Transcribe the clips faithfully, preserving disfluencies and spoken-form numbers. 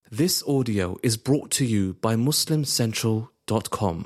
This audio is brought to you by Muslim Central dot com.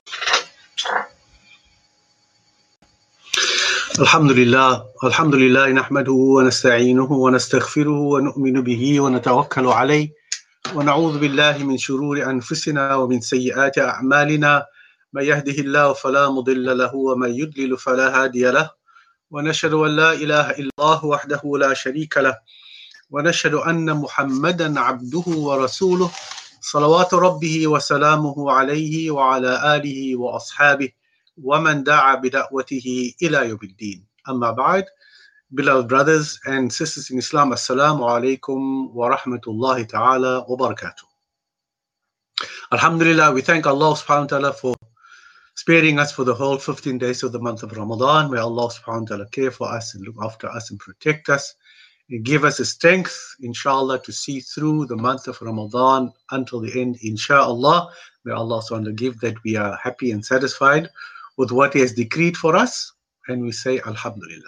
Alhamdulillah, Alhamdulillah, nahmaduhu wa nasta'inuhu wa nastaghfiruhu wa nu'minu bihi wa natawakkalu alayhi wa na'udhu billahi min shururi anfusina wa min sayyiati a'malina man yahdihillahu fala mudilla lahu wa man yudlil fala hadiya lahu wa nashhadu an la ilaha illallah wahdahu la sharika lahu wa nashhadu anna Muhammadan 'abduhu wa rasuluhu salawatu rabbihi wa salamuhu alayhi wa ala alihi wa ashabihi وَمَنْ دَعَى بِدَعْوَتِهِ إِلَى يَوْمِ الدِّينِ. Amma ba'd. Beloved brothers and sisters in Islam, Assalamu alaikum wa rahmatullahi ta'ala wa barakatuh. Alhamdulillah, we thank Allah subhanahu wa ta'ala for sparing us for the whole fifteen days of the month of Ramadan. May Allah subhanahu wa ta'ala care for us and look after us and protect us and give us the strength, inshallah, to see through the month of Ramadan until the end, inshallah. May Allah subhanahu wa ta'ala give that we are happy and satisfied with what He has decreed for us, and we say Alhamdulillah.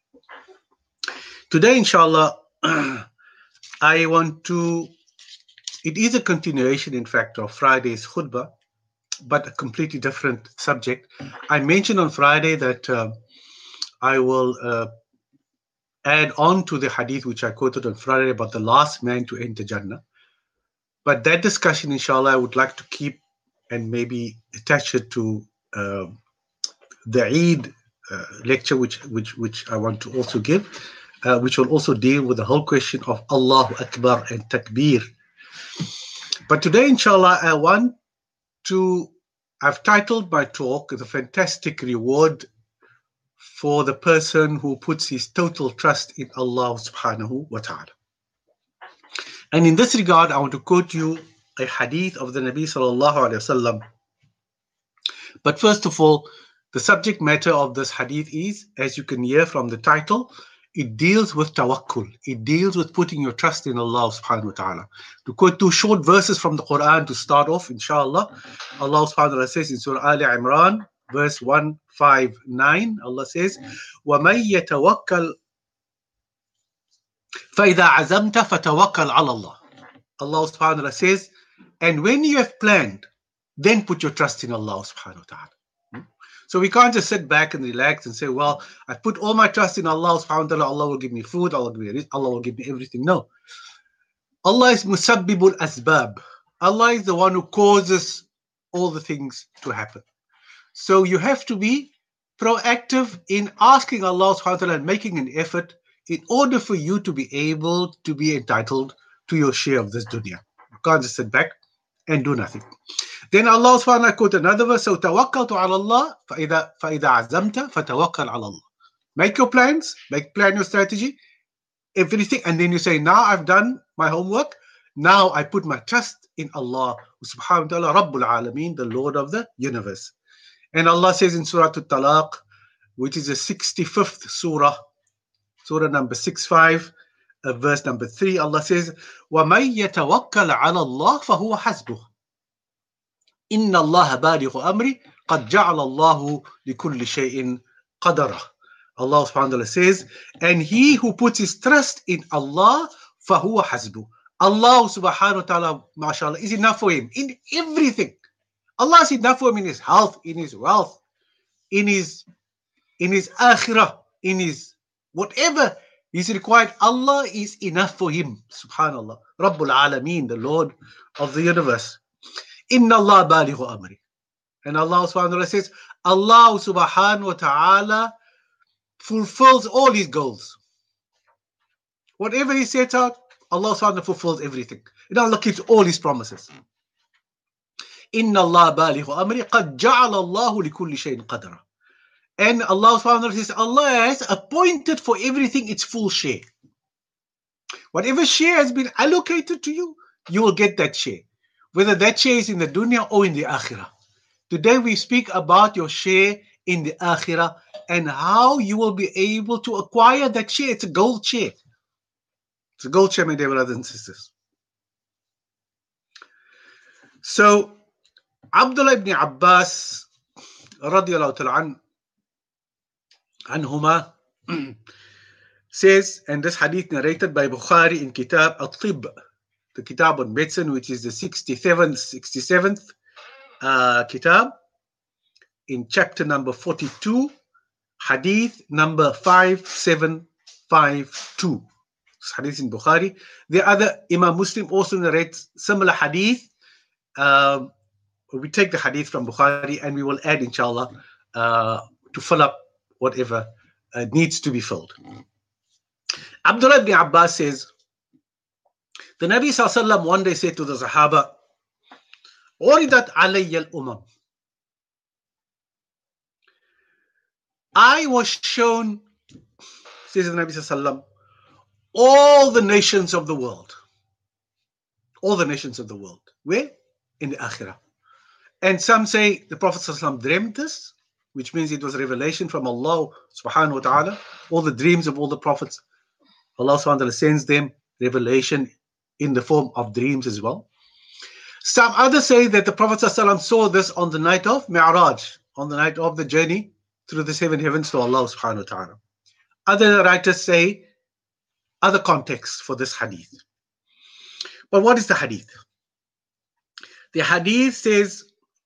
Today, inshallah, I want to, it is a continuation, in fact, of Friday's khutbah, but a completely different subject. I mentioned on Friday that uh, I will uh, add on to the hadith which I quoted on Friday about the last man to enter Jannah. But that discussion, inshallah, I would like to keep and maybe attach it to uh, the Eid uh, lecture, which which which I want to also give, uh, which will also deal with the whole question of Allahu Akbar and Takbir. But today, inshallah, I want to, I've titled my talk, The Fantastic Reward for the person who puts his total trust in Allah subhanahu wa ta'ala. And in this regard, I want to quote you a hadith of the Nabi sallallahu alayhi wasallam. But first of all, the subject matter of this hadith is, as you can hear from the title, it deals with tawakkul. It deals with putting your trust in Allah subhanahu wa ta'ala. To quote two short verses from the Quran to start off, inshallah, Allah subhanahu wa ta'ala says in Surah Al Imran, verse one fifty-nine, Allah says, وَمَن يَتَوَكَّلْ فَإِذَا عَزَمْتَ فَتَوَكَّلْ عَلَى اللَّهِ. Allah subhanahu wa ta'ala says, and when you have planned, then put your trust in Allah subhanahu wa ta'ala. So we can't just sit back and relax and say, well, I put all my trust in Allah subhanahu wa ta'ala, Allah will give me food, Allah will give me, Allah will give me everything. No. Allah is musabbibul asbab. Allah is the one who causes all the things to happen. So you have to be proactive in asking Allah subhanahu wa ta'ala and making an effort in order for you to be able to be entitled to your share of this dunya. You can't just sit back and do nothing. Then Allah subhanahu wa ta'ala quote another verse, so tawakkaltu ala Allah فَإِذَا فَإِذَا عَزَمْتَ فَتَوَكَّلْ عَلَى اللَّهِ. Make your plans, make plan your strategy, everything, and then you say, now I've done my homework, now I put my trust in Allah subhanahu wa ta'ala, Rabbul Alameen, the Lord of the universe. And Allah says in Surah At-Talaq, which is the sixty-fifth surah, surah number sixty-five, uh, verse number three, Allah says, وَمَن يَتَوَكَّلْ عَلَى اللَّهِ فَهُوَ حَسْبُهُ إِنَّ اللَّهَ بَالِغُ أَمْرِهِ قَدْ جَعَلَ اللَّهُ لِكُلِّ شَيْءٍ قَدَرًا. Allah subhanahu wa ta'ala says, and he who puts his trust in Allah, فَهُوَ حَسْبُهُ. Allah subhanahu wa ta'ala, mashallah, is enough for him in everything. Allah is enough for him in his health, in his wealth, in his in his akhirah, in his whatever is required. Allah is enough for him. Subhanallah. Rabbul Alameen, the Lord of the universe. Inna Allah balighu amri. And Allah subhanahu wa ta'ala says, Allah subhanahu wa ta'ala fulfills all his goals. Whatever he sets out, Allah subhanahu wa ta'ala fulfills everything. And Allah keeps all his promises. Inna Allah balighu amri qad ja'ala Allahu li kulli shay'in qadra. And Allah subhanahu wa ta'ala says, Allah has appointed for everything its full share. Whatever share has been allocated to you, you will get that share. Whether that share is in the dunya or in the akhirah. Today we speak about your share in the akhirah and how you will be able to acquire that share. It's a gold share. It's a gold share, my dear brothers and sisters. So, Abdullah ibn Abbas, radiallahu ta'ala anhuma, says, and this hadith narrated by Bukhari in Kitab At-Tib, the Kitab on Medicine, which is the sixty-seventh, sixty-seventh uh, Kitab, in chapter number forty-two, Hadith number five seven five two. Hadith in Bukhari. The other Imam Muslim also narrates similar hadith. Um, we take the hadith from Bukhari and we will add, inshallah, uh, to fill up whatever uh, needs to be filled. Abdullah ibn Abbas says, the Nabi sallallahu alaihi wasallam one day said to the Sahaba, "Uridat alayya al-umam." I was shown, says the Nabi sallallahu alaihi wasallam, all the nations of the world. All the nations of the world. Where? In the Akhirah. And some say the Prophet sallallahu alaihi wasallam dreamt this, which means it was a revelation from Allah subhanahu wa ta'ala. All the dreams of all the prophets, Allah subhanahu wa ta'ala sends them revelation in the form of dreams as well. Some others say that the Prophet sallallahu alaihi wasallam saw this on the night of Mi'raj, on the night of the journey through the seven heavens to Allah subhanahu wa ta'ala. Other writers say other contexts for this hadith. But what is the hadith? The hadith says,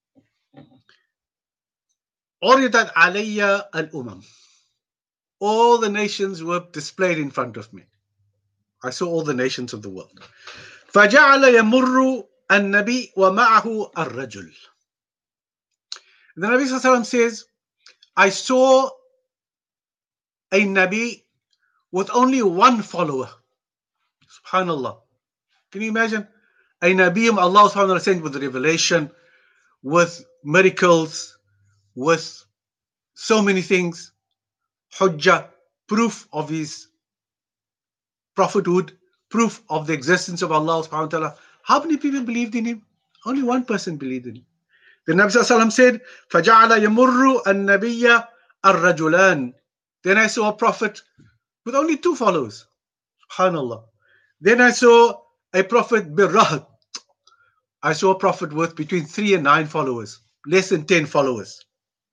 "Uridat alayya al-umam." All the nations were displayed in front of me. I saw all the nations of the world. فَجَعَلَ يَمُرُّ النَّبِي وَمَعَهُ الرَّجُلُ. The Nabi sallallahu alaihi wasallam says, I saw a Nabi with only one follower. Subhanallah. Can you imagine? A Nabi whom Allah subhanahu wa ta'ala sent with revelation, with miracles, with so many things, hujjah, proof of his prophethood, proof of the existence of Allah subhanahu wa ta'ala. How many people believed in him? Only one person believed in him. The Nabi sallallahu alaihi wasallam said, فَجَعَلَ يَمُرُّ النَّبِيَّ الرَّجُلَانِ. Then I saw a prophet with only two followers. Subhanallah. Then I saw a prophet birrahat. I saw a prophet with between three and nine followers, less than ten followers.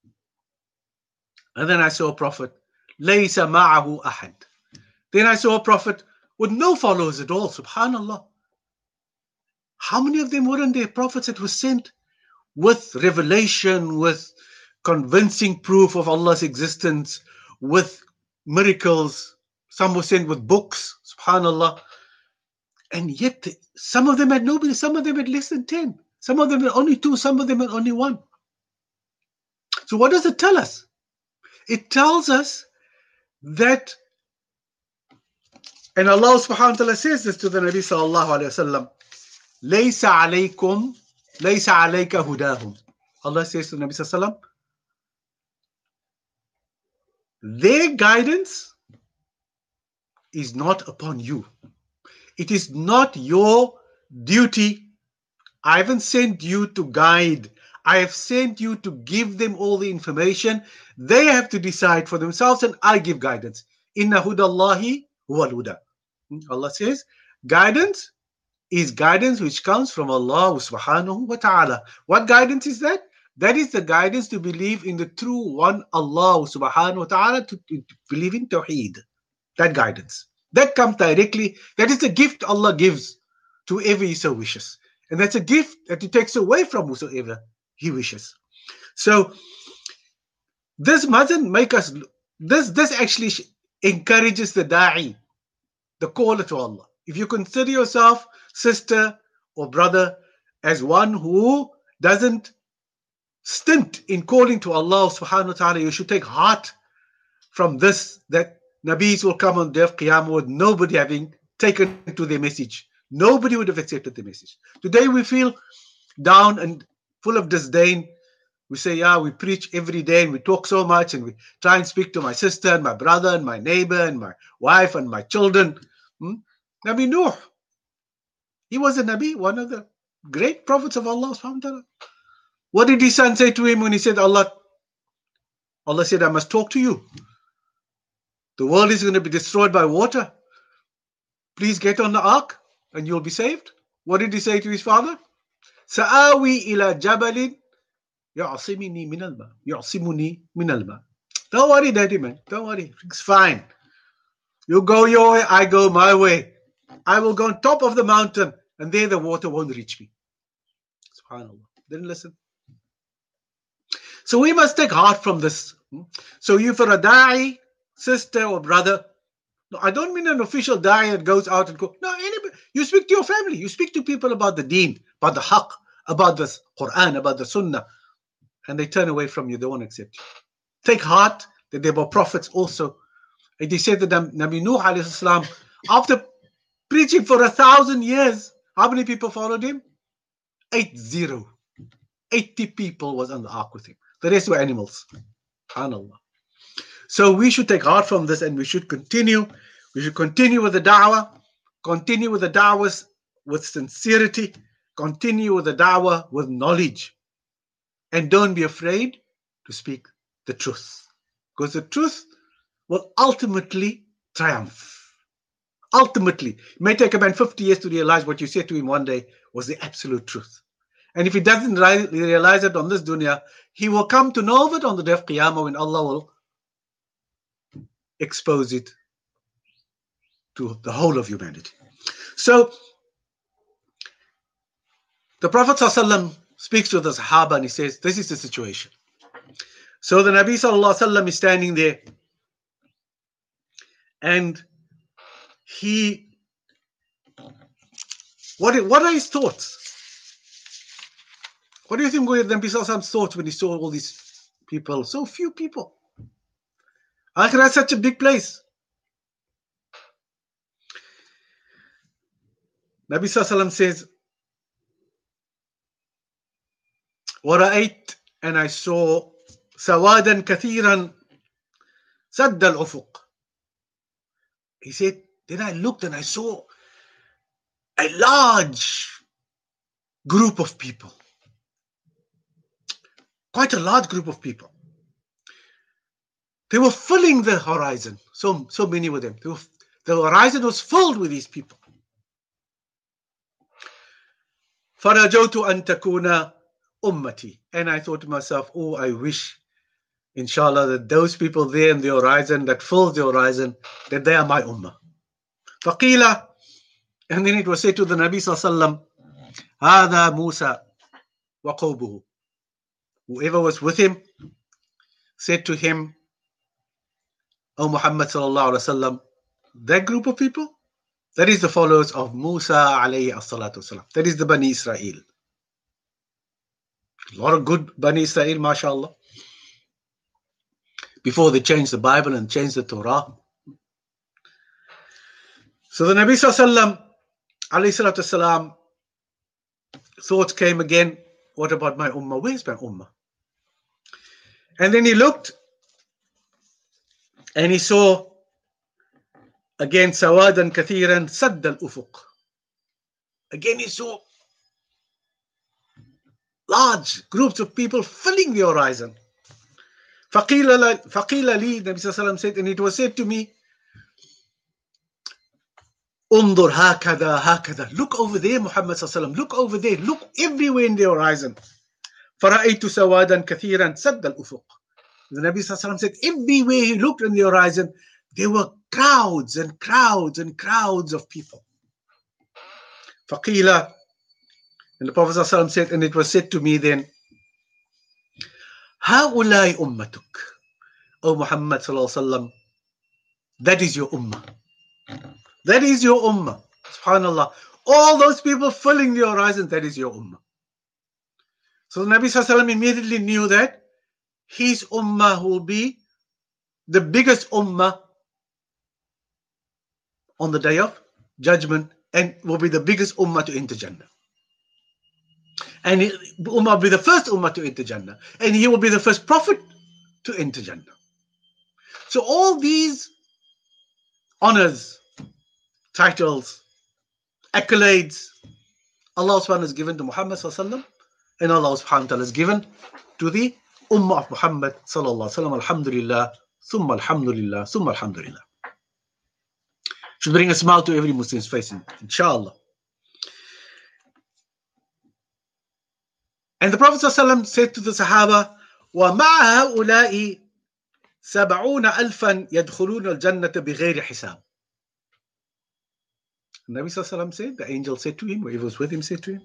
And then I saw a prophet, laysa ma'ahu ahad. Then I saw a prophet with no followers at all. Subhanallah. How many of them weren't there? Prophets that were sent with revelation, with convincing proof of Allah's existence, with miracles. Some were sent with books. Subhanallah. And yet, some of them had nobody, some of them had less than ten. Some of them had only two, some of them had only one. So what does it tell us? It tells us that, and Allah subhanahu wa ta'ala says this to the Nabi sallallahu alayhi wa sallam, Laysa alaykum, laysa alayka hudahum. Allah says to the Nabi sallallahu alayhi wa sallam, their guidance is not upon you. It is not your duty. I haven't sent you to guide. I have sent you to give them all the information. They have to decide for themselves, and I give guidance. Inna hudallahi huwal huda. Allah says, guidance is guidance which comes from Allah subhanahu wa ta'ala. What guidance is that? That is the guidance to believe in the true one Allah subhanahu wa ta'ala, to, to believe in Tawheed. That guidance. That comes directly. That is the gift Allah gives to whoever He so wishes. And that's a gift that He takes away from whosoever He wishes. So this mustn't make us, this, this actually encourages the da'i, the caller to Allah. If you consider yourself, sister or brother, as one who doesn't stint in calling to Allah subhanahu wa ta'ala, you should take heart from this, that Nabis will come on the day of Qiyamah with nobody having taken to their message. Nobody would have accepted the message. Today we feel down and full of disdain. We say, yeah, we preach every day and we talk so much and we try and speak to my sister and my brother and my neighbor and my wife and my children. Hmm? Nabi Nuh, he was a Nabi, one of the great prophets of Allah subhanahu wa ta'ala. What did his son say to him when he said, Allah, Allah said, I must talk to you. The world is going to be destroyed by water. Please get on the ark and you'll be saved. What did he say to his father? Sa'awi ila jabalin ya'asimuni min al-ma. Ya'asimuni min al-ma. Don't worry, daddy man. Don't worry. It's fine. You go your way, I go my way. I will go on top of the mountain and there the water won't reach me. SubhanAllah. Didn't listen. So we must take heart from this. So you, for a da'i, sister or brother, no, I don't mean an official da'i that goes out and go. No, anybody. You speak to your family. You speak to people about the deen, about the haqq, about the Quran, about the sunnah, and they turn away from you. They won't accept you. Take heart that there were prophets also. And he said that Nabi Nuh alayhi salam, after preaching for a thousand years, how many people followed him? Eight zero. eighty people was on the ark with him. The rest were animals. SubhanAllah. So we should take heart from this, and we should continue. We should continue with the da'wah, continue with the da'wah with sincerity, continue with the da'wah with knowledge. And don't be afraid to speak the truth, because the truth will ultimately triumph. Ultimately. It may take a man fifty years to realize what you said to him one day was the absolute truth. And if he doesn't realize it on this dunya, he will come to know of it on the day of Qiyamah, when Allah will expose it to the whole of humanity. So, the Prophet ﷺ speaks to the Sahaba and he says, this is the situation. So the Nabi ﷺ is standing there, and he, what, what are his thoughts? What do you think were the Nabi ﷺ's thoughts when he saw all these people? So few people. Akhirah is such a big place. Nabi ﷺ says, وَرَأَيْتْ, and I saw سَوَادًا كَثِيرًا سَدَّ الْأُفُقِ. He said, then I looked and I saw a large group of people. Quite a large group of people. They were filling the horizon. So, so many of them. They were, the horizon was filled with these people. فَرَجَوْتُ أَن تَكُونَ ummati. And I thought to myself, oh, I wish, inshallah, that those people there in the horizon, that fills the horizon, that they are my ummah. فَقِيلَ, and then it was said to the Nabi sallallahu alaihi wasallam, هَذَا Musa وَقَوْمُهُ. Whoever was with him said to him, O Muhammad sallallahu alaihi wasallam, that group of people, that is the followers of Musa alayhi as-salatu wasalam. That is the Bani Israel. A lot of good Bani Israel, mashallah. Before they changed the Bible and changed the Torah. So the Nabi sallallahu alayhi wasallam, thoughts came again, what about my ummah? Where's my ummah? And then he looked and he saw again sawadan kathiran sadd al-ufuq. Again he saw large groups of people filling the horizon. Faqila li, Nabi sallallahu alayhi wasallam said, and it was said to me, Undur hakada hakada. Look over there, Muhammad sallallahu alayhi wasallam. Look over there. Look everywhere in the horizon. فَرَأَيْتُ سَوَادًا كَثِيرًا سَدَّ الْأُفُقِ. The Nabi sallallahu alayhi wasallam said, everywhere he looked in the horizon, there were crowds and crowds and crowds of people. فَقِيلَ, and the Prophet sallallahu alayhi wasallam said, and it was said to me then, هَؤُلَاءِ أُمَّتُكَ. O Muhammad sallallahu alayhi wasallam, that is your ummah. That is your ummah. SubhanAllah. All those people filling the horizon, that is your ummah. So the Nabi sallallahu alayhi wasallam immediately knew that his ummah will be the biggest ummah on the day of judgment, and will be the biggest ummah to enter Jannah. And he, ummah will be the first ummah to enter Jannah. And he will be the first prophet to enter Jannah. So all these honors, titles, accolades, Allah subhanahu wa ta'ala has given to Muhammad sallallahu alayhi wa sallam, and Allah subhanahu wa ta'ala has given to the ummah of Muhammad sallallahu alayhi wa sallam. Alhamdulillah, thumma alhamdulillah, thumma alhamdulillah. Should bring a smile to every Muslim's face, inshallah. And the Prophet sallallahu alayhi wa sallam said to the Sahaba, وَمَعَ هَؤُلَاءِ سَبْعُونَ أَلْفًا يَدْخُلُونَ الْجَنَّةَ بِغَيْرِ حِسَابٍ. The Nabi Sallallahu Alaihi Wasallam said, the angel said to him, whoever was with him said to him,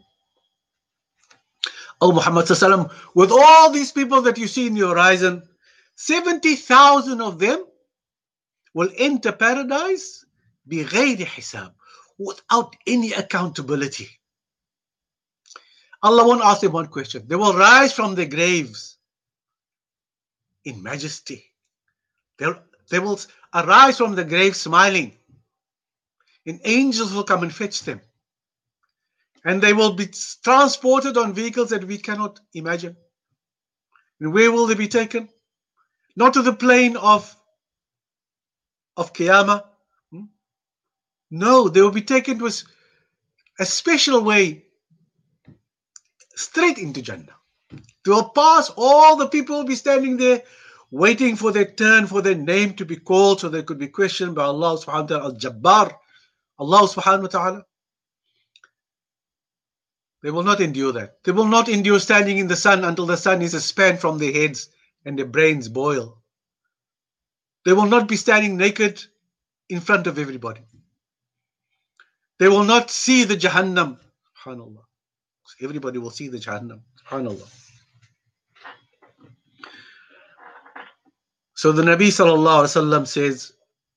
"Oh Muhammad Sallallahu Alaihi Wasallam, with all these people that you see in the horizon, seventy thousand of them will enter paradise بغير حساب, without any accountability. Allah won't ask them one question. They will rise from their graves in majesty. They'll, they will arise from the grave smiling. And angels will come and fetch them. And they will be transported on vehicles that we cannot imagine. And where will they be taken? Not to the plane of, of Qiyamah. No, they will be taken to a, a special way straight into Jannah. They will pass, all the people will be standing there waiting for their turn, for their name to be called, so they could be questioned by Allah subhanahu wa ta'ala, Al-Jabbar, Allah subhanahu wa ta'ala. They will not endure that. They will not endure standing in the sun until the sun is a span from their heads and their brains boil. They will not be standing naked in front of everybody. They will not see the Jahannam. SubhanAllah. Everybody will see the Jahannam. SubhanAllah. So the Nabi Sallallahu Alaihi Wasallam says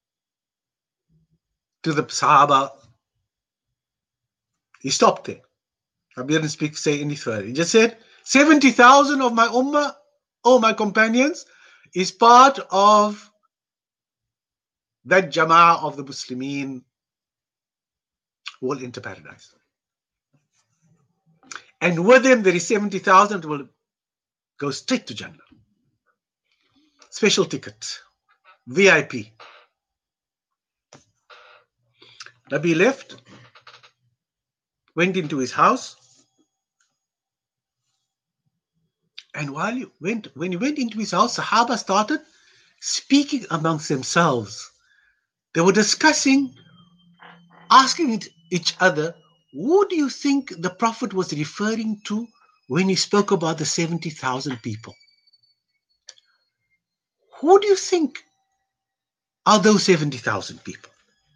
to the Sahaba, he stopped there. Nabi didn't speak, say any further. He just said, seventy thousand of my ummah, oh my companions, is part of that jama'ah of the Muslimin who will enter paradise. And with them there is seventy thousand who will go straight to Jannah. Special ticket, V I P. Nabi left, went into his house, and while he went, when he went into his house, Sahaba started speaking amongst themselves. They were discussing, asking each other, who do you think the Prophet was referring to when he spoke about the seventy thousand people? Who do you think are those seventy thousand people?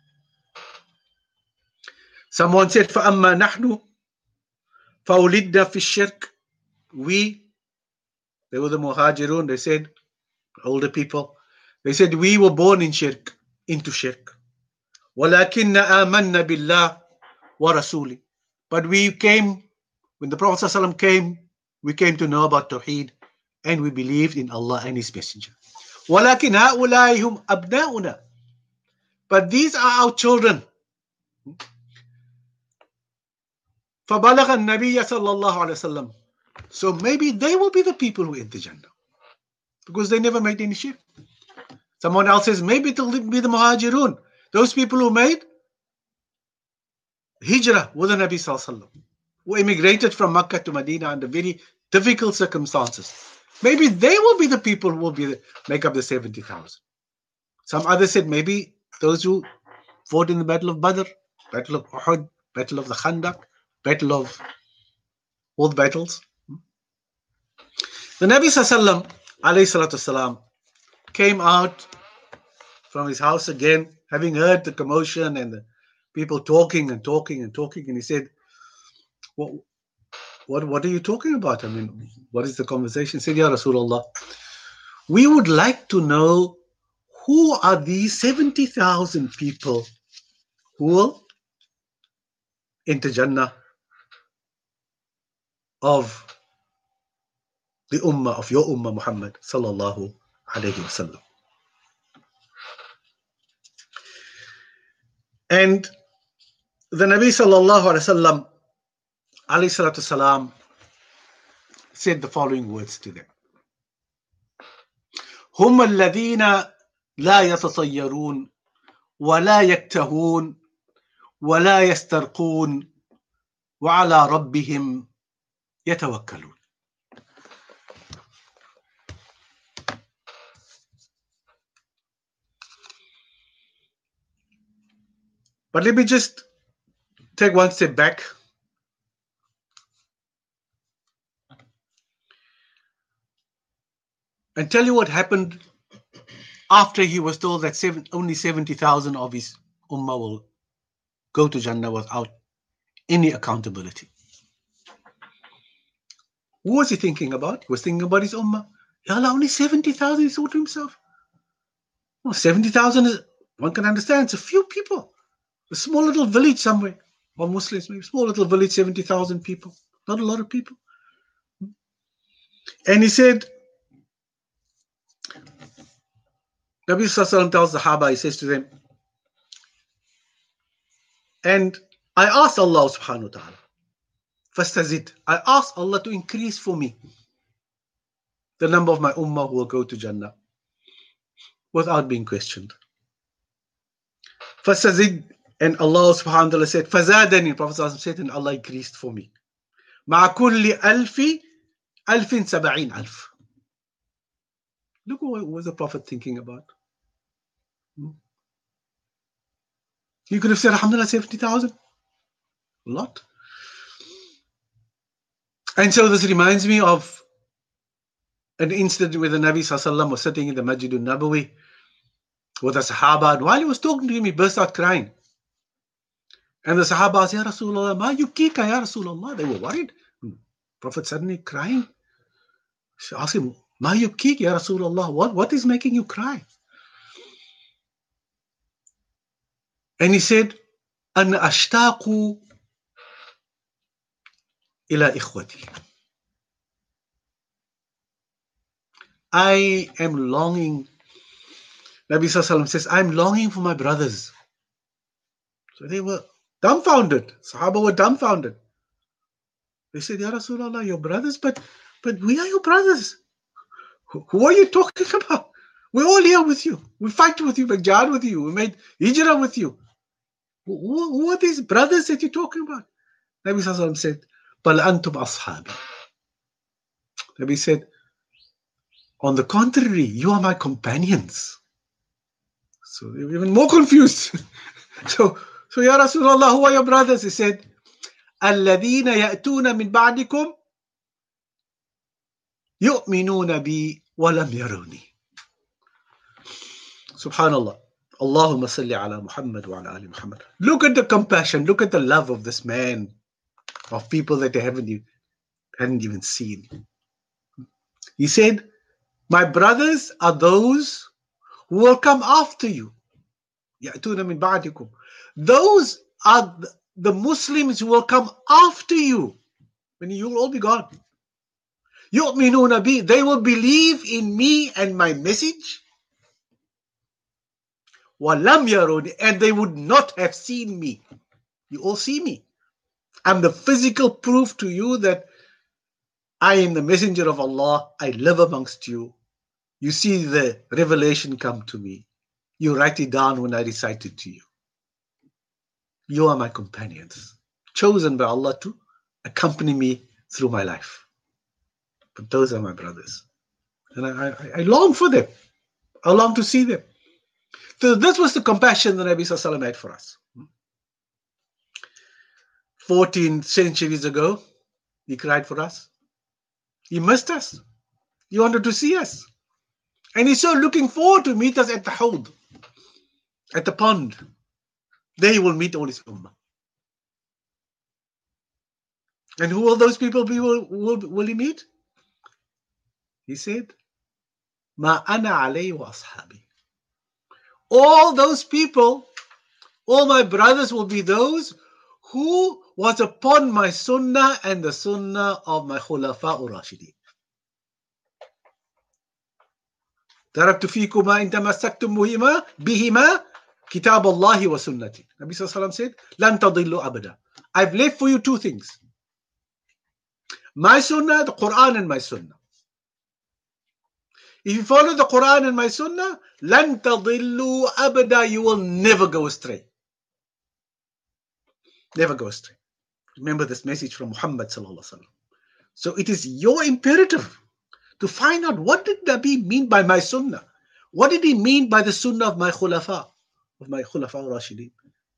Someone said, فَأَمَّا نَحْنُ فَأُولِدْنَا فِي الشِّرْكِ. We, they were the Muhajirun, they said, older people, they said, we were born in shirk, into shirk. وَلَكِنَّ آمَنَّا بِاللَّهِ وَرَسُولِهِ. But we came, when the Prophet ﷺ came, we came to know about Tawheed, and we believed in Allah and His Messenger. وَلَكِنْ هَؤُلَاءِ هُمْ أَبْنَاؤُنَا. But these are our children. فَبَلَغَ النَّبِيَّ صَلَّى اللَّهُ عَلَيْهِ وسلم. So maybe they will be the people who enter Jannah, because they never made any shirk. Someone else says, maybe it will be the Muhajirun, those people who made Hijrah with the Nabi Sallallahu Alaihi Wasallam, who immigrated from Makkah to Medina under very difficult circumstances. Maybe they will be the people who will be the, make up the seventy thousand. Some others said maybe those who fought in the Battle of Badr, Battle of Uhud, Battle of the Khandaq, Battle of all the battles. The Nabi Sallallahu Alaihi Wasallam came out from his house again, having heard the commotion and the people talking and talking and talking, and he said, what, what, what are you talking about? I mean, what is the conversation? He said, Ya Rasulullah, we would like to know who are these seventy thousand people who will enter Jannah of the ummah, of your ummah Muhammad sallallahu alayhi wasallam. And the Nabi sallallahu alayhi wasallam alayhi salatu salam said the following words to them. هم الذين لا يتطيرون ولا يكتهون ولا يسترقون وعلى ربهم يتوكلون. But let me just take one step back. And tell you what happened after he was told that seven, only seventy thousand of his ummah will go to Jannah without any accountability. Who was he thinking about? He was thinking about his ummah. Ya Allah, only seventy thousand, he thought to himself. Well, seventy thousand is, one can understand, it's a few people. A small little village somewhere. Or Muslims, maybe small little village, seventy thousand people. Not a lot of people. And he said, Nabi Sallallahu Alaihi Wasallam tells the Sahaba, he says to them, and I asked Allah subhanahu wa ta'ala, fastazid, I asked Allah to increase for me the number of my ummah who will go to Jannah without being questioned. Fastazid, and Allah subhanahu wa ta'ala said, fazadani, Prophet Sallallahu Alaihi Wasallam said, and Allah increased for me. مع كل ألف ألف سبعين ألف. Look what was the Prophet thinking about. You could have said, alhamdulillah, seventy thousand. A lot. And so this reminds me of an incident where the Nabi Sallallahu Alaihi Wasallam was sitting in the Masjid al-Nabawi with a Sahaba, and while he was talking to him, he burst out crying. And the Sahaba asked, Ya Rasulullah, ma yukika, Ya Rasulullah. They were worried. The Prophet suddenly crying. She asked him, ma yukika, Ya Rasulullah, what, what is making you cry? And he said, An ashtaqu ila ikhwati. I am longing. Nabi Sallallahu Alaihi Wasallam says, I'm longing for my brothers. So they were dumbfounded. Sahaba were dumbfounded. They said, Ya Rasulullah, your brothers, but but we are your brothers. Who, who are you talking about? We're all here with you. We fight with you, we jihad with you, we made hijrah with you. Who, who are these brothers that you're talking about? Nabi Sallallahu Alaihi Wasallam said, Bal antum ashabi. Nabi said, on the contrary, you are my companions. So they were even more confused. so, so Ya Rasulullah, who are your brothers? He said, الَّذِينَ يَأْتُونَ مِنْ بَعْدِكُمْ يُؤْمِنُونَ بِي وَلَمْ يَرَوْنِي. Subhanallah. Allahumma salli ala Muhammad wa ala ali Muhammad. Look at the compassion, look at the love of this man, of people that they haven't even, hadn't even seen. He said, my brothers are those who will come after you. يَأْتُونَ مِنْ بَعْدِكُمْ. Those are the, the Muslims who will come after you, when you will all be gone. يُؤْمِنُونَ بِي. They will believe in me and my message. وَلَمْ يَرُونِ. And they would not have seen me. You all see me. I'm the physical proof to you that I am the messenger of Allah. I live amongst you. You see the revelation come to me. You write it down when I recite it to you. You are my companions, chosen by Allah to accompany me through my life. But those are my brothers. And I, I, I long for them. I long to see them. So this was the compassion that Nabi Sallallahu Alaihi Wasallam had for us. fourteen centuries ago, he cried for us. He missed us. He wanted to see us. And he's so looking forward to meet us at the Hawd, at the pond. There he will meet all his ummah. And who will those people be? Will, will, will he meet? He said, Ma ana alayhi wa ashabi. All those people, all my brothers will be those who was upon my sunnah and the sunnah of my khulafa ur-rashidin. تركت فيكما إن تمسكتم بهما كتاب الله وسنتي. Nabi Sallallahu Alaihi Wasallam said, لن تضلوا أبدا. I've left for you two things. My sunnah, the Quran and my sunnah. If you follow the Quran and my sunnah, لن تضلوا أبدا. You will never go astray. Never go astray. Remember this message from Muhammad Sallallahu Alaihi Wasallam. So it is your imperative to find out, what did Nabi mean by my sunnah? What did he mean by the sunnah of my khulafa, of my khulafa al-Rashidin?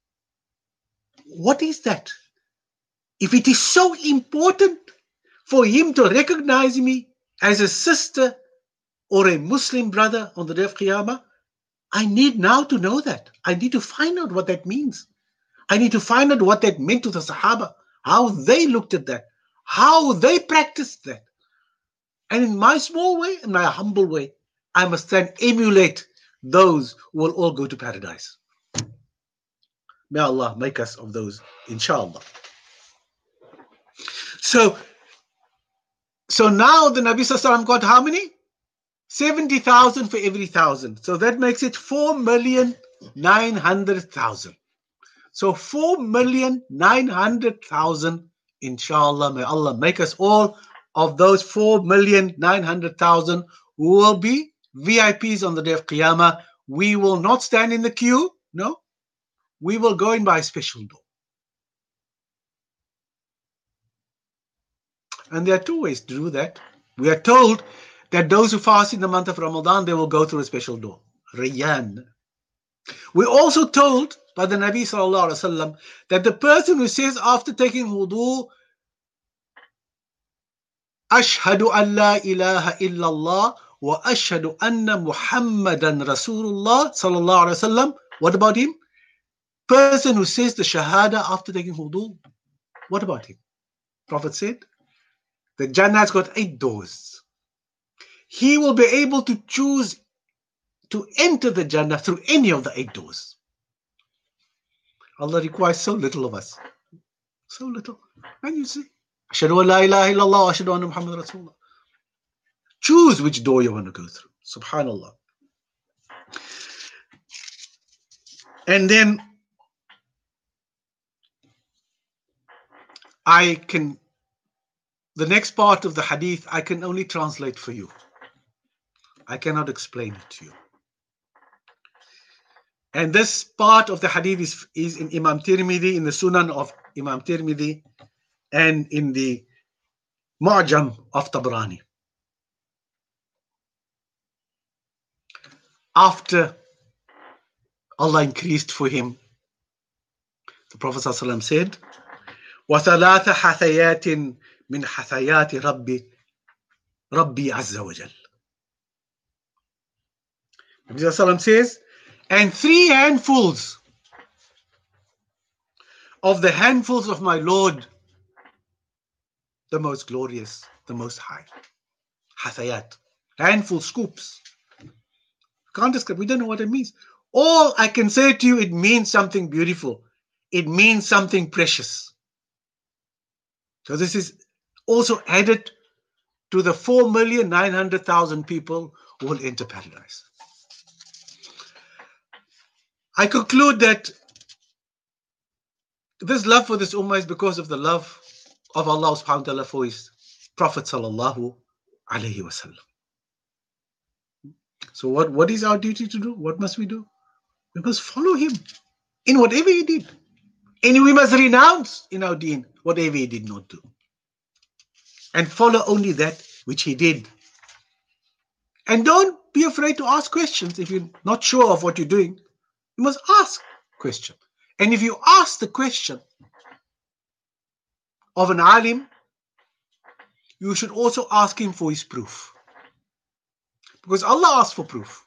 What is that? If it is so important for him to recognize me as a sister or a Muslim brother on the day of Qiyamah, I need now to know that. I need to find out what that means. I need to find out what that meant to the Sahaba, how they looked at that, how they practiced that. And in my small way, in my humble way, I must then emulate those who will all go to paradise. May Allah make us of those, inshallah. So, so now the Nabi Sallallahu Alaihi Wasallam got how many? seventy thousand for every thousand. So that makes it four million nine hundred thousand. So four million nine hundred thousand, inshallah. May Allah make us all of those four million nine hundred thousand who will be V I Ps on the day of Qiyamah. We will not stand in the queue. No. We will go in by a special door. And there are two ways to do that. We are told that those who fast in the month of Ramadan, they will go through a special door. Rayyan. We're also told by the Nabi Sallallahu Alaihi Wasallam that the person who says after taking wudu, Ashhadu an la ilaha illallah wa ashhadu anna Muhammadan Rasulullah Sallallahu Alaihi Wasallam. What about him? Person who says the Shahada after taking wudu. What about him? Prophet said, the Jannah has got eight doors. He will be able to choose to enter the Jannah through any of the eight doors. Allah requires so little of us. So little. And you see, Ashhadu an la ilaha illallah wa ashhadu anna Muhammad Rasulullah. Choose which door you want to go through. Subhanallah. And then I can, the next part of the hadith, I can only translate for you. I cannot explain it to you. And this part of the hadith is, is in Imam Tirmidhi, in the Sunan of Imam Tirmidhi, and in the Mu'jam of Tabrani. After Allah increased for him, the Prophet ﷺ said, وَثَلَاثَ حَثَيَاتٍ مِنْ حَثَيَاتِ رَبِّي رَبِّي عَزَّ وَجَلَّ. Nabi ﷺ says, and three handfuls of the handfuls of my Lord, the most glorious, the most high. Hathayat. Handful, scoops. Can't describe, we don't know what it means. All I can say to you, it means something beautiful. It means something precious. So this is also added to the four million nine hundred thousand people who will enter paradise. I conclude that this love for this ummah is because of the love of Allah subhanahu wa ta'ala for his Prophet sallallahu alayhi wasallam. So what, what is our duty to do? What must we do? We must follow him in whatever he did. And we must renounce in our deen whatever he did not do. And follow only that which he did. And don't be afraid to ask questions if you're not sure of what you're doing. You must ask question. And if you ask the question of an alim, you should also ask him for his proof. Because Allah asked for proof.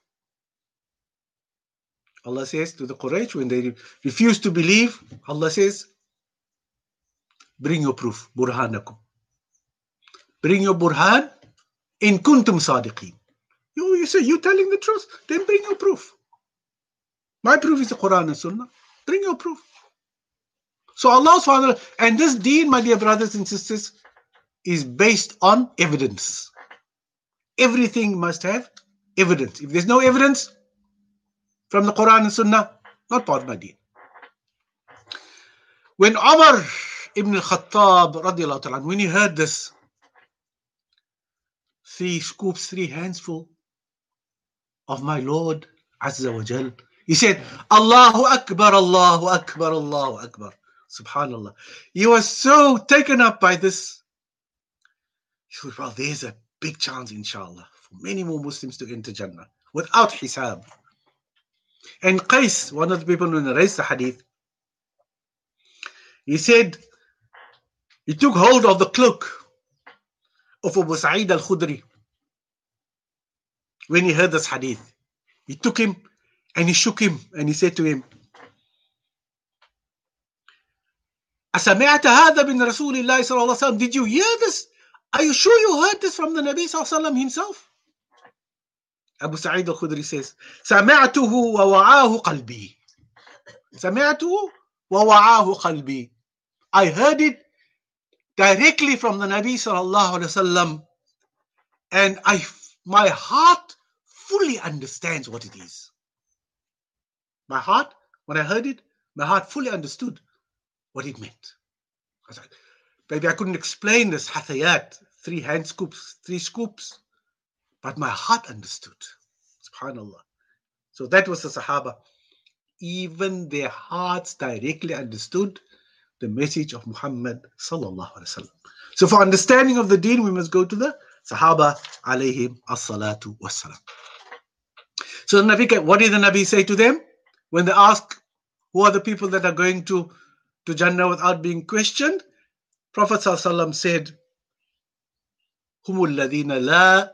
Allah says to the Quraysh, when they refuse to believe, Allah says, bring your proof, burhanakum. Bring your burhan, in kuntum sadiqeen. You, you say, you're telling the truth, then bring your proof. My proof is the Quran and Sunnah. Bring your proof. So Allah subhanahu wa ta'ala, and this deen, my dear brothers and sisters, is based on evidence. Everything must have evidence. If there's no evidence from the Quran and Sunnah, not part of my deen. When Umar ibn al-Khattab, radiallahu ta'ala, when he heard this, three scoops, three hands full of my Lord Azza wa Jal, he said, Allahu Akbar, Allahu Akbar, Allahu Akbar. Subhanallah. He was so taken up by this. He said, well, there's a big chance, inshallah, for many more Muslims to enter Jannah without hisab. And Qais, one of the people who narrates the hadith, he said, he took hold of the cloak of Abu Sa'id al-Khudri when he heard this hadith. He took him and he shook him and he said to him, أسمعت هذا من رسول الله صلى الله عليه وسلم? Did you hear this? Are you sure you heard this from the Nabi صلى الله عليه وسلم himself? Abu Sa'id al-Khudri says, سمعته ووعاه قلبي. سمعته ووعاه قلبي. I heard it directly from the Nabi sallallahu alaihi wasallam, and I, my heart fully understands what it is. My heart, when I heard it, my heart fully understood what it meant. I was like, maybe I couldn't explain this hathayat, three hand scoops, three scoops, but my heart understood. Subhanallah. So that was the Sahaba. Even their hearts directly understood the message of Muhammad sallallahu alaihi wasallam. So for understanding of the deen, we must go to the Sahaba alayhim as-salatu was-salam. So the Nabi, what did the Nabi say to them when they ask who are the people that are going to, to Jannah without being questioned? Prophet sallallahu alaihi wasallam said, "Humul ladina la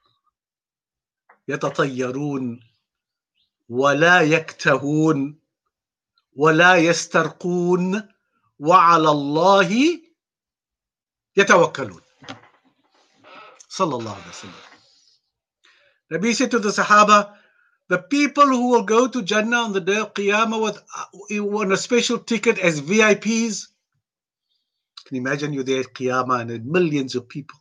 yatatayyarun wa la yaktahun wa la yastarqun wa 'ala Allahi yatawakkalun." Sallallahu alaihi wasallam. Nabi said to the Sahaba, the people who will go to Jannah on the day of Qiyamah with uh, on a special ticket as V I Ps. Can you imagine you're there at Qiyamah and millions of people,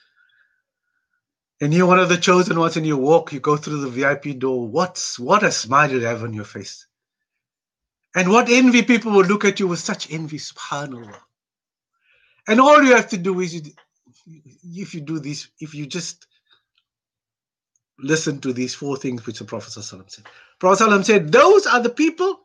and you're one of the chosen ones, and you walk, you go through the V I P door. What's what a smile you have on your face, and what envy people will look at you with such envy, subhanallah. And all you have to do is, if you do this, if you just listen to these four things which the Prophet ﷺ said. Prophet ﷺ said, those are the people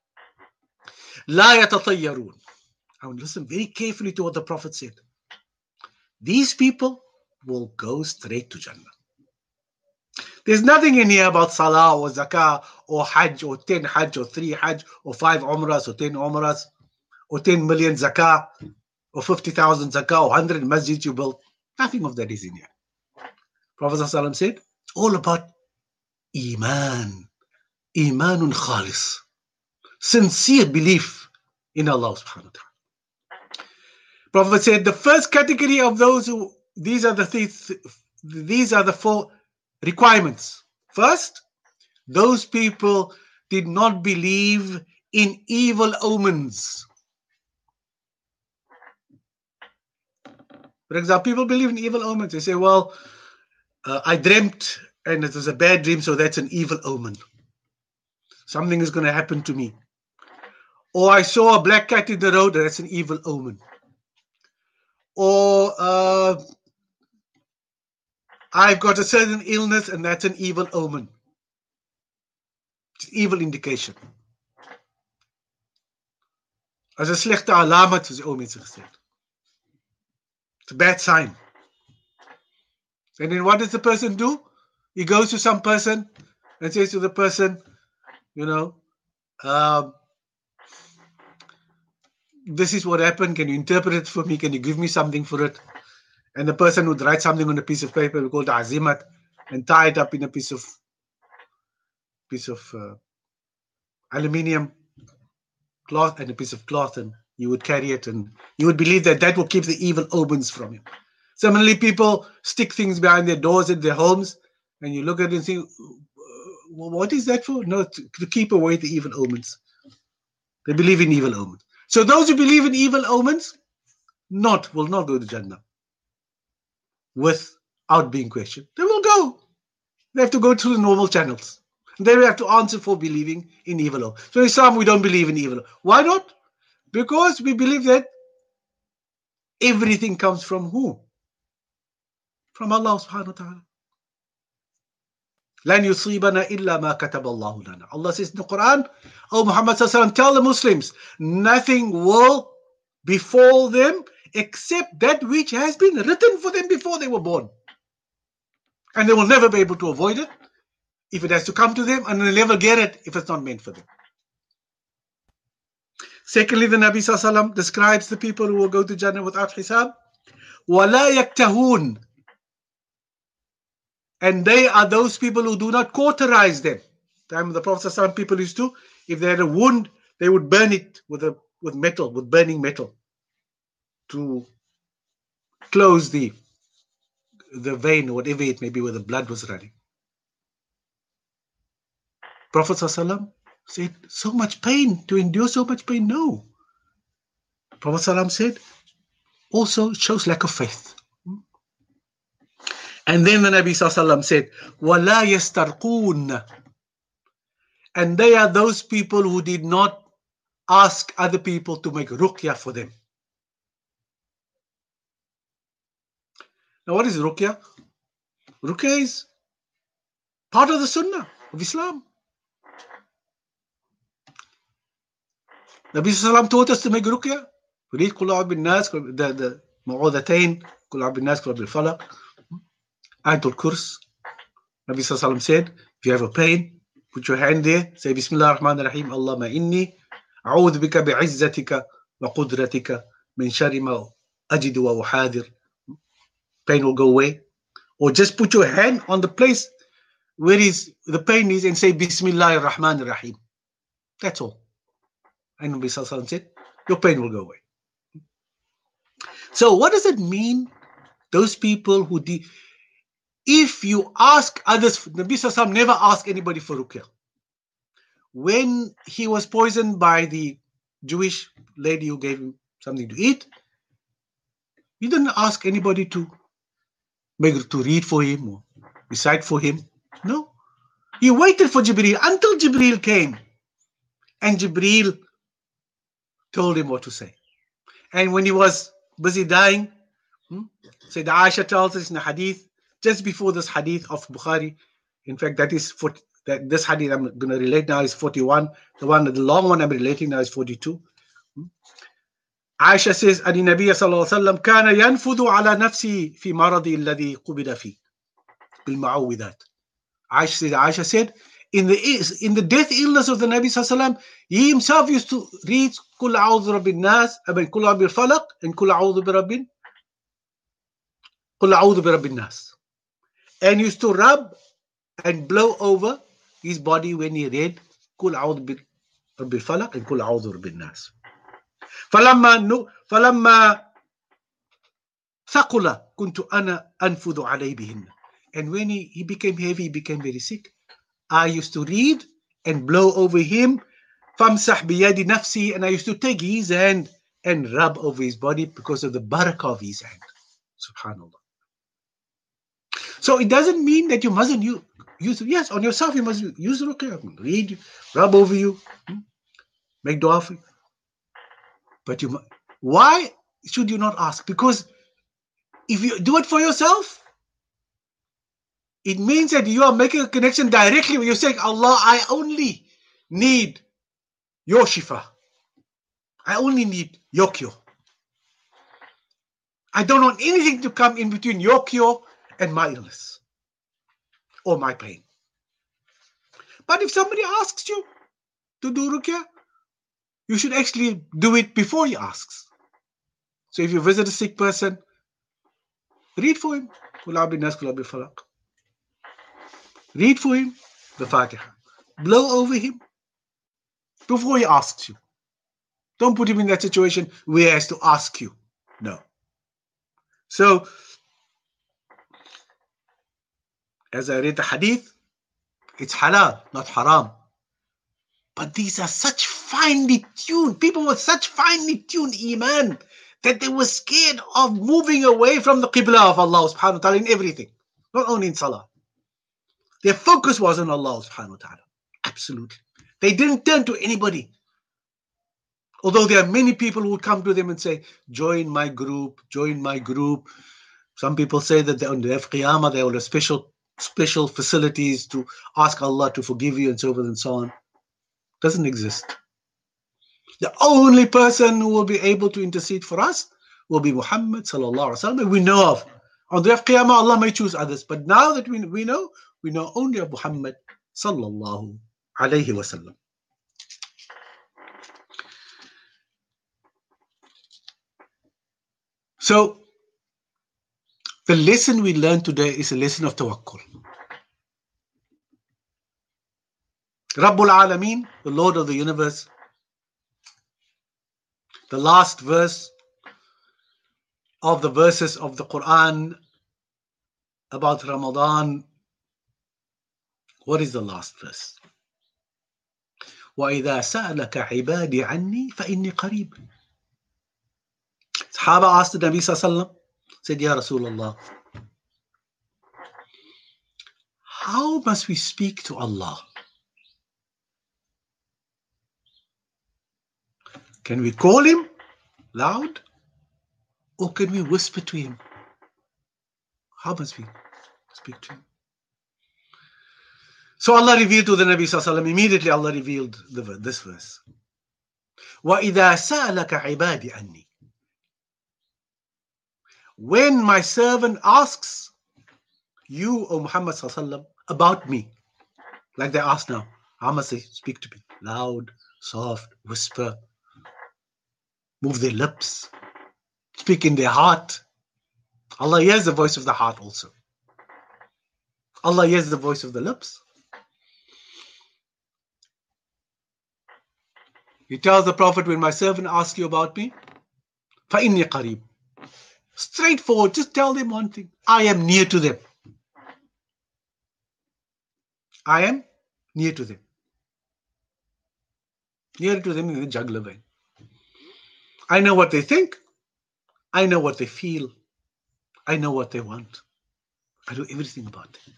لا يتطيرون. I will listen very carefully to what the Prophet said. These people will go straight to Jannah. There's nothing in here about Salah or Zakah or Hajj or ten Hajj or three Hajj or five Umrahs or ten Umrahs or ten million Zakah or fifty thousand Zakah or one hundred masjids you built. Nothing of that is in here. Prophet ﷺ said, all about Iman. Imanun khalis. Sincere belief in Allah subhanahu wa ta'ala. Prophet said the first category of those who, these are the th- these are the four requirements. First, those people did not believe in evil omens. For example, people believe in evil omens. They say, well, Uh, I dreamt and it was a bad dream, so that's an evil omen. Something is going to happen to me. Or I saw a black cat in the road, and that's an evil omen. Or uh, I've got a certain illness, and that's an evil omen. It's evil indication. As 'n slegte alamat, soos die ou mense gesê het. It's a bad sign. And then what does the person do? He goes to some person and says to the person, you know, um, this is what happened. Can you interpret it for me? Can you give me something for it? And the person would write something on a piece of paper called azimat and tie it up in a piece of piece of uh, aluminium cloth and a piece of cloth, and you would carry it, and you would believe that that will keep the evil omens from you. Similarly, people stick things behind their doors in their homes, and you look at it and say, what is that for? No, to, to keep away the evil omens. They believe in evil omens. So those who believe in evil omens not will not go to Jannah without being questioned. They will go. They have to go through the normal channels. They will have to answer for believing in evil omens. So in Islam, we don't believe in evil. Why not? Because we believe that everything comes from who? From Allah subhanahu wa ta'ala. لَنْ يُصِيبَنَا إِلَّا مَا كَتَبَ اللَّهُ لَنَا. Allah says in the Quran, oh Muhammad sallallahu alaihi wasallam, tell the Muslims, nothing will befall them except that which has been written for them before they were born. And they will never be able to avoid it if it has to come to them, and they'll never get it if it's not meant for them. Secondly, the Nabi sallallahu alaihi wasallam describes the people who will go to Jannah without hisab. وَلَا يَكْتَهُونَ. And they are those people who do not cauterize them. Time of the Prophet ﷺ, people used to, if they had a wound, they would burn it with a with metal, with burning metal. to close the the vein or whatever it may be where the blood was running. Prophet ﷺ said, so much pain, to endure so much pain? No. Prophet ﷺ said, also shows lack of faith. And then the Nabi ﷺ said, وَلَا يَسْتَرْقُونَ. And they are those people who did not ask other people to make ruqya for them. Now what is ruqya? Ruqya is part of the sunnah of Islam. Nabi Sallallahu taught us to make ruqya. We read Qul A'udhu bin Nas, the, the Mu'awwidhatayn, Qul A'udhu bin Nas, Qul A'udhu bil Falaq, Ayatul Kurs. Nabi Sallallahu said, if you have a pain, put your hand there, say Bismillah ar-Rahman ar-Rahim, Allahumma inni a'udhu bika bi'izzatika wa qudratika min sharri ma ajidu wa uhadir. Pain will go away. Or just put your hand on the place where is the pain is and say Bismillah ar-Rahman ar-Rahim. That's all. And Nabi Sallallahu Alaihi Wasallam said, your pain will go away. So what does it mean? Those people who did, if you ask others, Nabi Sallallahu Alaihi Wasallam never asked anybody for ruqya. When he was poisoned by the Jewish lady who gave him something to eat, he didn't ask anybody to make to read for him or recite for him. No. He waited for Jibreel until Jibreel came. And Jibreel told him what to say. And when he was busy dying, hmm, Sayyida Aisha tells us in the hadith, just before this hadith of Bukhari, in fact, that is forty, that this hadith I'm going to relate now is forty-one. The one, the long one I'm relating now is forty-two. Hmm. Aisha says, "Ani Nabiya sallallahu alaihi wasallam kana yanfudu ala nafsi fi maradi alladhi qubida fi bil ma'awwidat." Aisha said, Aisha said, in the in the death illness of the Nabi sallallahu alaihi wasallam, he himself used to read Kul a'udhu rabbin nas, I mean Kul a'udhu bil falaq and Kul a'udhu bi rabbin Kul a'udhu bi rabbin nas, and used to rub and blow over his body when he read Kul a'udhu bi rabbil falaq and Kul a'udhu rabbin nas. فلما نو فلما ثقل كنت أنا أنفذ عليه بهن. And when he, he became heavy, he became very sick, I used to read and blow over him. فَامْسَحْ بِيَدِ نَفْسِي. And I used to take his hand and rub over his body because of the barakah of his hand. Subhanallah. So it doesn't mean that you mustn't use, use yes, on yourself you must use ruqyah. Read, rub over you, make dua for you. But you, why should you not ask? Because if you do it for yourself, it means that you are making a connection directly. You're saying, Allah, I only need your shifa. I only need your cure. I don't want anything to come in between your cure and my illness or my pain. But if somebody asks you to do ruqyah, you should actually do it before he asks. So if you visit a sick person, read for him. Read for him the Fatiha. Blow over him before he asks you. Don't put him in that situation where he has to ask you. No. So, as I read the hadith, it's halal, not haram. But these are such finely tuned, people with such finely tuned iman that they were scared of moving away from the qibla of Allah subhanahu wa ta'ala in everything. Not only in salah. Their focus was on Allah subhanahu wa ta'ala. Absolutely. They didn't turn to anybody. Although there are many people who would come to them and say, join my group, join my group. Some people say that on the Qiyamah there are special, special facilities to ask Allah to forgive you and so forth and so on. Doesn't exist. The only person who will be able to intercede for us will be Muhammad sallallahu alaihi wasallam. We know of. On the day of Qiyamah, Allah may choose others. But now that we, we know, we know only of Muhammad sallallahu alaihi wasallam. So, the lesson we learned today is a lesson of tawakkul. Rabbul Alameen, the Lord of the universe. The last verse of the verses of the Quran about Ramadan, what is the last verse? وَإِذَا سَأَلَكَ عِبَادِي عَنِّي فَإِنِّي قَرِيبٌ. Sahaba asked the Nabi Sallallahu Alaihi Wasallam, said, Ya Rasulullah, how must we speak to Allah? Can we call him loud or can we whisper to him? How must we speak to him? So Allah revealed to the Nabi Sallallahu Alaihi Wasallam, immediately Allah revealed the, this verse. وَإِذَا سَأَلَكَ عِبَادِ عَنِّي. When my servant asks you, O Muhammad Sallallahu Alaihi Wasallam, about me, like they ask now, how must they speak to me? Loud, soft, whisper, move their lips, speak in their heart. Allah hears the voice of the heart also. Allah hears the voice of the lips. He tells the Prophet, when my servant asks you about me, فَإِنِّي قَرِيبٌ. Straightforward, just tell them one thing. I am near to them. I am near to them. Near to them in the jugular vein. I know what they think. I know what they feel. I know what they want. I do everything about them.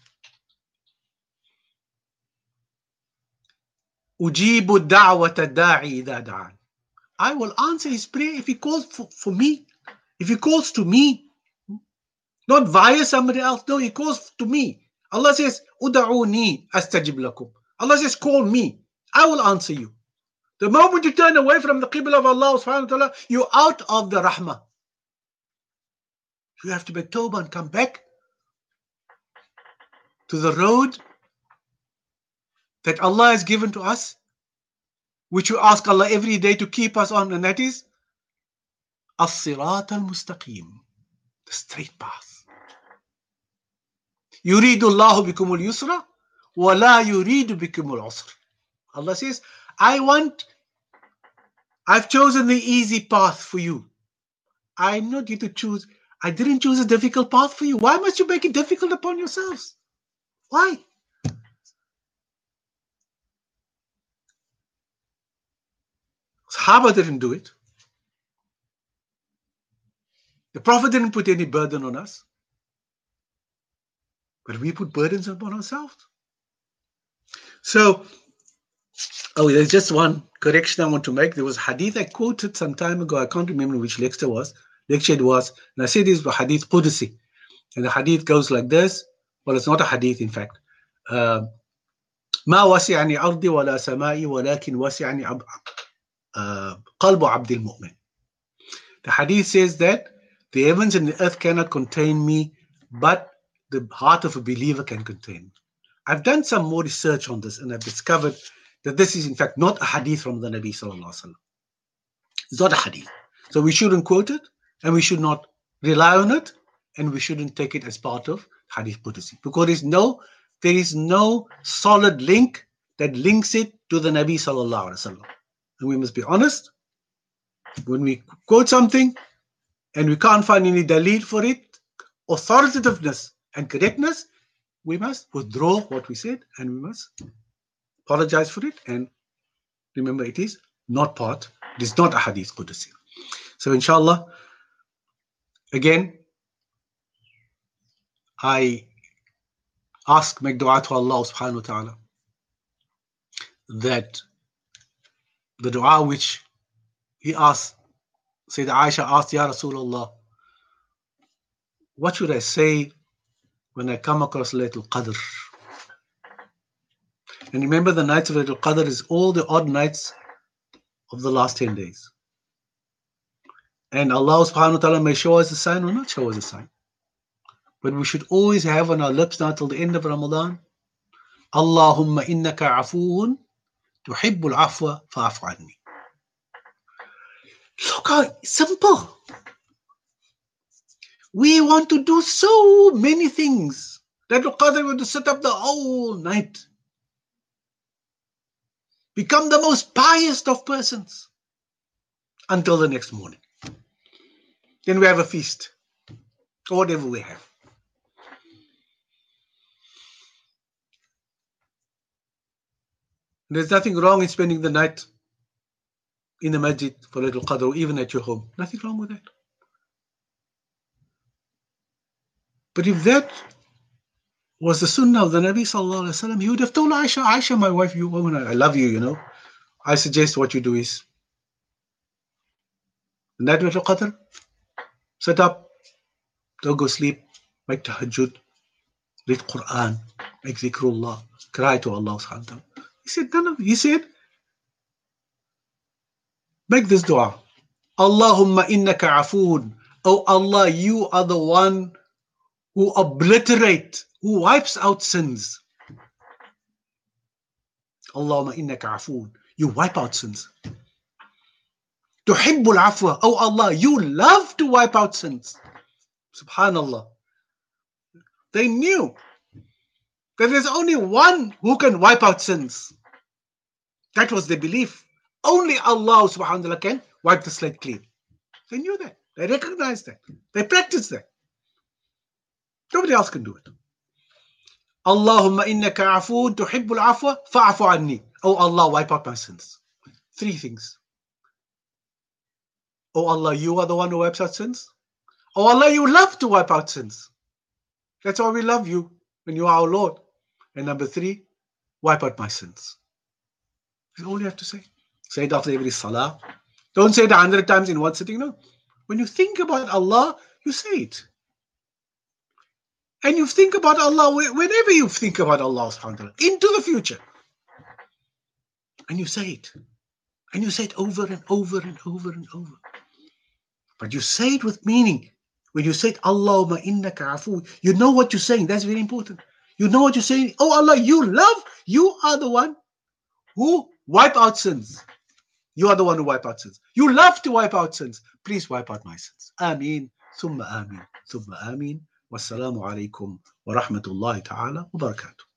أُجِيبُ الدَّعْوَةَ الدَّاعِي إِذَا دَعَانِ. I will answer his prayer if he calls for, for me. If he calls to me. Not via somebody else. No, he calls to me. Allah says, "Ud'uni astajib lakum." Allah says, call me. I will answer you. The moment you turn away from the qibla of Allah subhanahu wa ta'ala, you're out of the rahmah. You have to make tawbah and come back to the road that Allah has given to us, which we ask Allah every day to keep us on, and that is as-sirat al-mustaqim, the straight path. Yuridu Allahu bikum al-yusra wa la yuridu bikum al-usr. Allah says, I want, I've chosen the easy path for you. I'm not going to choose, I didn't choose a difficult path for you. Why must you make it difficult upon yourselves? Why? Sahaba didn't do it. The Prophet didn't put any burden on us. But we put burdens upon ourselves. So, oh, there's just one correction I want to make. There was a hadith I quoted some time ago. I can't remember which lecture was. Lecture it was. And I said this was hadith Qudsi. And the hadith goes like this. Well, it's not a hadith, in fact. ما وسعني أرضي ولا سمائي ولكن وسعني قلب عبد المؤمن. The hadith says that the heavens and the earth cannot contain me, but the heart of a believer can contain me. I've done some more research on this and I've discovered that this is in fact not a hadith from the Nabi Sallallahu Alaihi Wasallam. It's not a hadith. So we shouldn't quote it and we should not rely on it and we shouldn't take it as part of hadith Qudsi. Because there is no, there is no solid link that links it to the Nabi Sallallahu Alaihi Wasallam. And we must be honest. When we quote something and we can't find any dalil for it, authoritativeness and correctness, we must withdraw what we said and we must apologize for it and remember it is not part, it is not a hadith Qudsi. So inshallah, again, I ask, make dua to Allah subhanahu wa ta'ala that the dua which he asked, Sayyidah Aisha asked, Ya Rasulullah, what should I say when I come across Laylatul Qadr? And remember, the nights of Laylatul Qadr is all the odd nights of the last ten days. And Allah subhanahu wa ta'ala may show us a sign or not show us a sign. But we should always have on our lips now till the end of Ramadan, Allahumma innaka afoon tuhibbul afwa fa'afu anni. Look how simple. We want to do so many things. Laylatul Qadr, we want to sit up the whole night. Become the most pious of persons until the next morning. then we have a feast, or whatever we have. There's nothing wrong in spending the night in the masjid for Laylatul Qadr, or even at your home. Nothing wrong with that. But if that was the sunnah of the Nabi Sallallahu Alaihi Wasallam, he would have told Aisha, Aisha, my wife, you woman, I love you, you know. I suggest what you do is, the night of Laylatul Qadr, sit up, don't go sleep, make tahajjud, read Quran, make dhikrullah, cry to Allah subhanahu wa ta'ala. He said, none of, he said, make this dua. Allahumma innaka afoon. Oh Allah, you are the one who obliterate, who wipes out sins. Allahumma innaka afoon. You wipe out sins. Tuhibbul afwa. Oh Allah, you love to wipe out sins. Subhanallah. They knew that there's only one who can wipe out sins. That was their belief. Only Allah subhanahu wa ta'ala can wipe the slate clean. They knew that. They recognized that. They practiced that. Nobody else can do it. Allahumma innaka afoon tuhibbul afwa fa'afu anni. Oh Allah, wipe out my sins. Three things. Oh Allah, you are the one who wipes out sins. Oh Allah, you love to wipe out sins. That's why we love you, when you are our Lord. And number three, wipe out my sins. That's all you have to say. Say it after every salah. Don't say it a hundred times in one sitting. No. When you think about Allah, you say it. And you think about Allah whenever you think about Allah subhanahu wa ta'ala, into the future. And you say it. And you say it over and over and over and over. But you say it with meaning. When you say it, Allahumma innaka afu, you know what you're saying. That's very important. You know what you're saying. Oh Allah, you love, you are the one who wipe out sins. You are the one who wipe out sins. You love to wipe out sins. Please wipe out my sins. Ameen. Thumma ameen. Thumma ameen. Wassalamu alaikum wa rahmatullahi ta'ala wa barakatuh.